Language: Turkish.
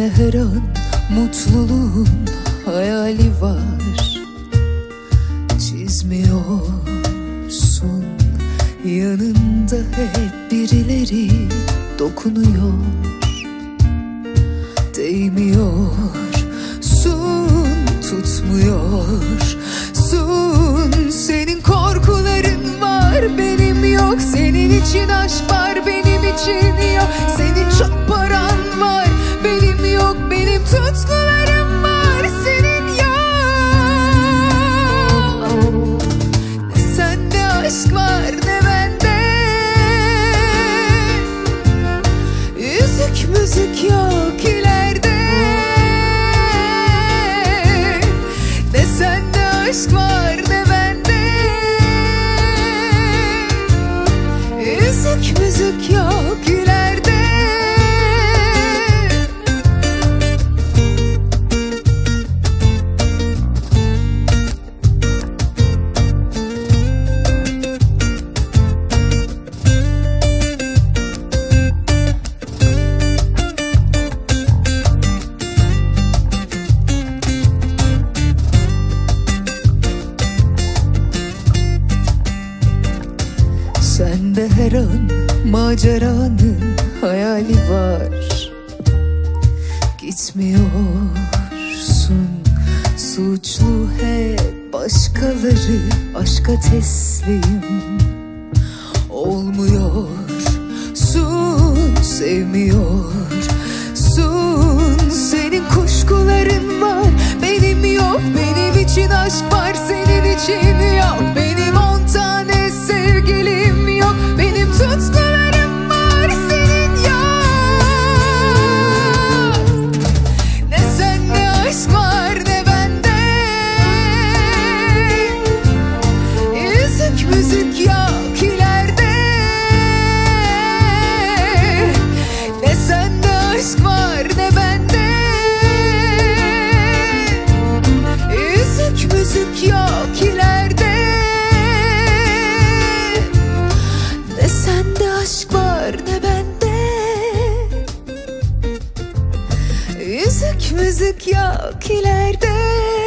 her an mutluluğun hayali var. Çizmiyorsun, yanında hep birileri dokunuyor. Değmiyorsun, tutmuyorsun. Senin korkuların var, benim yok. Senin için aşk var, benim için yok. Senin çok paran var, benim yok. Benim tutkularım var, senin yok. Ne sende aşk var ne bende. Yüzük müzik yok ileride. Ne sende aşk var ne bende. Yüzük müzik yok ileride. Sende her an maceranın hayali var. Gitmiyorsun, suçlu hep başkaları. Aşka teslim olmuyorsun, sevmiyorsun. Senin kuşkuların var, benim yok. Benim için aşk var, senin için yok. Benim 10 tane sevgilim yok. Benim tutkularım var, senin yok. Ne sende aşk var ne bende. Yüzük müzik yok ileride. Ne sende aşk var ne bende. Yüzük müzik yok ileride. Ne sende aşk var ne bende. Yüzük müzik yok ileride.